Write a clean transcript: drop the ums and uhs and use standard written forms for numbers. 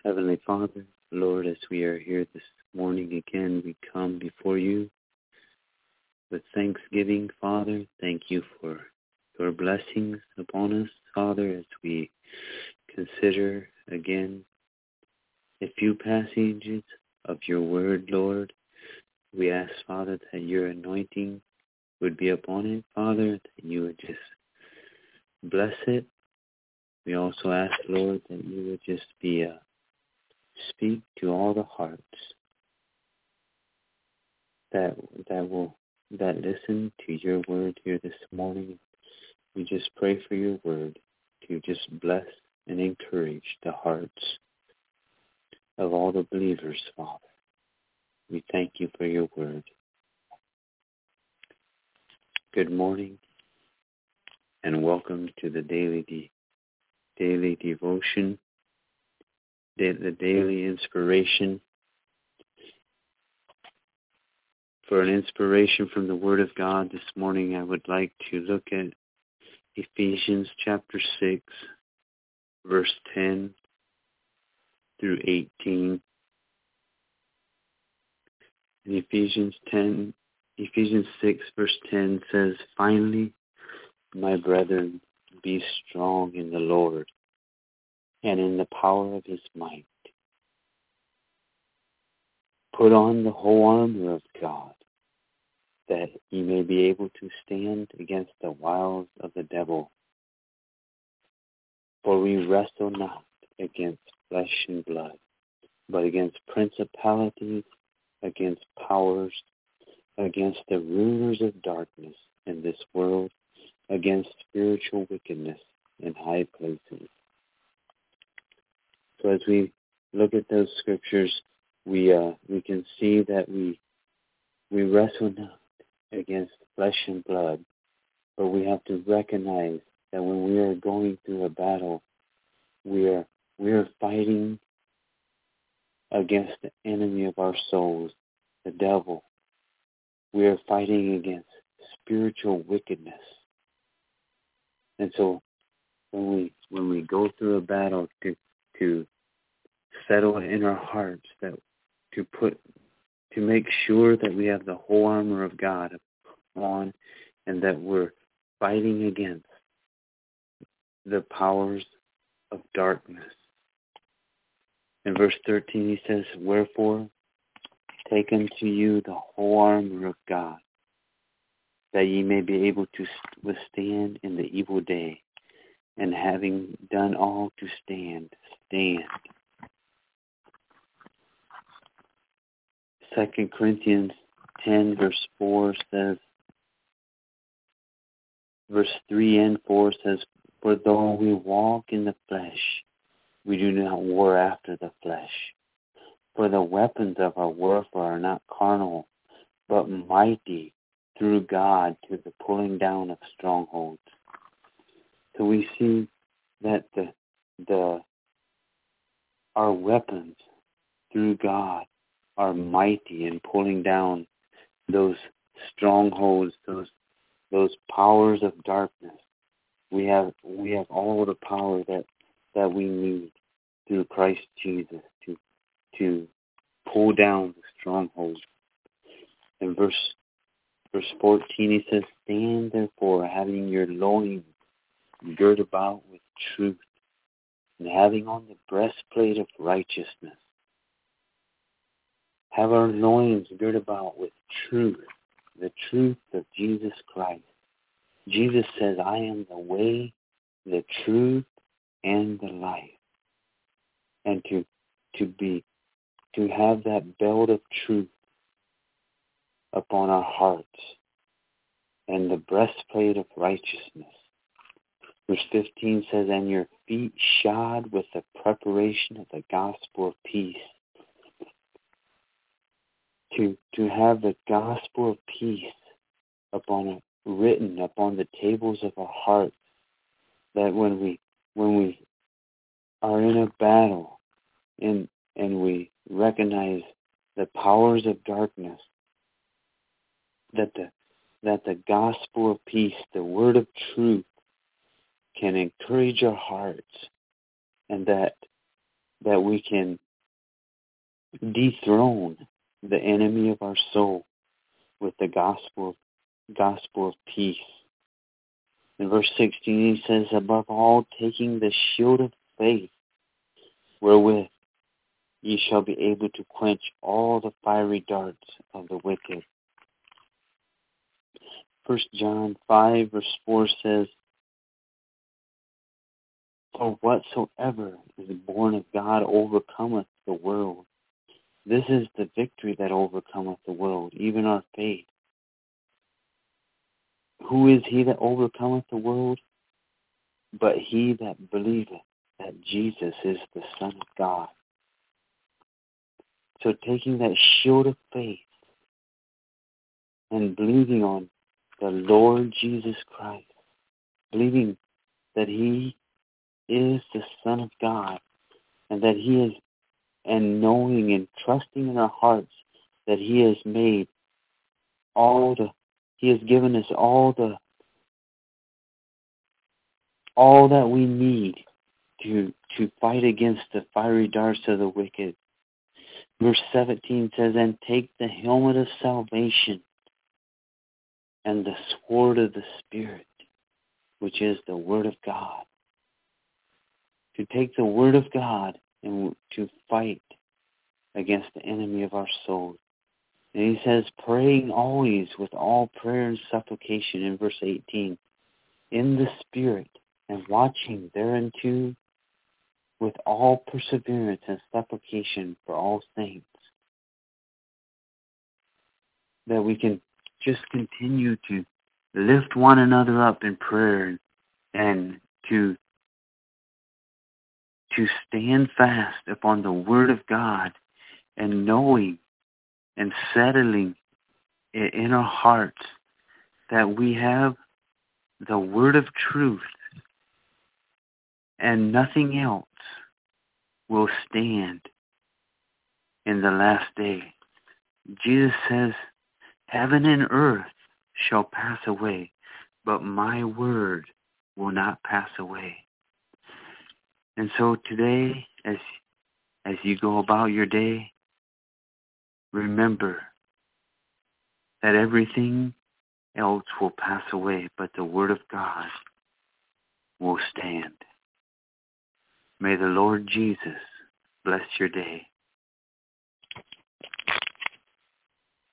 Heavenly Father, Lord, as we are here this morning again, we come before you with thanksgiving, Father. Thank you for your blessings upon us, Father, as we consider again a few passages of your word, Lord. We ask, Father, that your anointing would be upon it, Father, that you would just bless it. We also ask, Lord, that you would just speak to all the hearts that listen to your word here this morning. We just pray for your word to just bless and encourage the hearts of all the believers, Father. We thank you for your word. Good morning and welcome to the daily devotion, the daily inspiration. For an inspiration from the Word of God this morning, I would like to look at Ephesians chapter 6, verse 10 through 18. In Ephesians 6, verse 10 says, "Finally, my brethren, be strong in the Lord and in the power of his might. Put on the whole armor of God, that ye may be able to stand against the wiles of the devil. For we wrestle not against flesh and blood, but against principalities, against powers, against the rulers of darkness in this world, against spiritual wickedness in high places." So as we look at those scriptures, we can see that we wrestle not against flesh and blood, but we have to recognize that when we are going through a battle, we are fighting against the enemy of our souls, the devil. We are fighting against spiritual wickedness. And so when we go through a battle to settle in our hearts that to make sure that we have the whole armor of God on, and that we're fighting against the powers of darkness. In verse 13 he says, "Wherefore, take unto you the whole armor of God, that ye may be able to withstand in the evil day, and having done all to stand. 2 Corinthians 10 verse 4 says, verse 3 and 4 says, "For though we walk in the flesh, we do not war after the flesh. For the weapons of our warfare are not carnal, but mighty through God to the pulling down of strongholds." So we see that our weapons through God are mighty in pulling down those strongholds, those powers of darkness. We have all the power that we need through Christ Jesus to pull down the strongholds. In verse 14 he says, "Stand therefore, having your loins girt about with truth, and having on the breastplate of righteousness." Have our loins girt about with truth, the truth of Jesus Christ. Jesus says, "I am the way, the truth, and the life." And to have that belt of truth upon our hearts, and the breastplate of righteousness. Verse 15 says, "And your feet shod with the preparation of the gospel of peace." To have the gospel of peace written upon the tables of our hearts, that when we are in a battle and we recognize the powers of darkness, that the gospel of peace, the word of truth, can encourage our hearts, and that that we can dethrone the enemy of our soul with the gospel of peace. In verse 16 he says, above all, taking the shield of faith, wherewith ye shall be able to quench all the fiery darts of the wicked. 1 John 5 verse 4 says, for whatsoever is born of God overcometh the world. This is the victory that overcometh the world, even our faith. Who is he that overcometh the world? But he that believeth that Jesus is the Son of God. So taking that shield of faith and believing on the Lord Jesus Christ, believing that he is the Son of God, and that he is, and knowing and trusting in our hearts that he has made he has given us all that we need to fight against the fiery darts of the wicked. Verse 17 says, and take the helmet of salvation and the sword of the Spirit, which is the Word of God. To take the Word of God and to fight against the enemy of our souls. And he says, praying always with all prayer and supplication in verse 18, in the Spirit, and watching thereunto with all perseverance and supplication for all saints. That we can just continue to lift one another up in prayer and to stand fast upon the Word of God and knowing and settling it in our hearts that we have the Word of truth and nothing else will stand in the last day. Jesus says, heaven and earth shall pass away, but my word will not pass away. And so today, as you go about your day, remember that everything else will pass away, but the Word of God will stand. May the Lord Jesus bless your day.